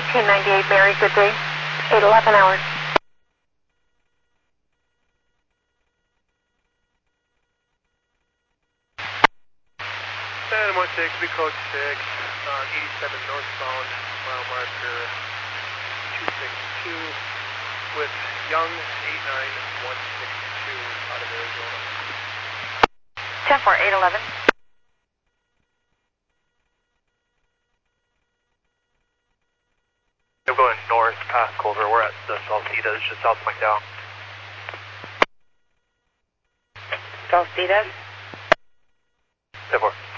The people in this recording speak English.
1898 Mary, good day. 811 hours. 1016, big code 6, 87 northbound, mile marker 262 with Young 89162 out of Arizona. 10-4, 811. I'm going north past Culver. We're at the Salsitas, just south of McDowell. Salsitas? 10-4.